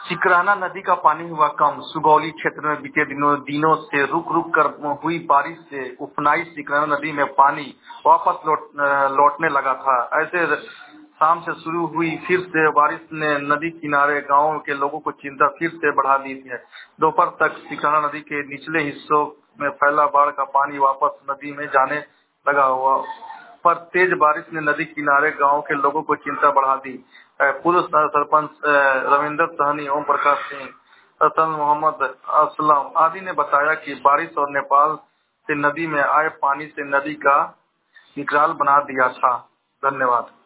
सिकराना नदी का पानी हुआ कम। सुगौली क्षेत्र में बीते दिनों से रुक रुक कर हुई बारिश से उफनाई सिकराना नदी में पानी वापस लौटने लगा था। ऐसे शाम से शुरू हुई फिर से बारिश ने नदी किनारे गांवों के लोगों को चिंता फिर से बढ़ा दी है। दोपहर तक सिकराना नदी के निचले हिस्सों में फैला बाढ़ का पानी वापस नदी में जाने लगा हुआ, पर तेज बारिश ने नदी किनारे गांव के लोगों को चिंता बढ़ा दी। पूर्व सरपंच रविंद्र सहनी, ओम प्रकाश सिंह, हसन मोहम्मद असलम आदि ने बताया कि बारिश और नेपाल से नदी में आए पानी से नदी का निकाल बना दिया था। धन्यवाद।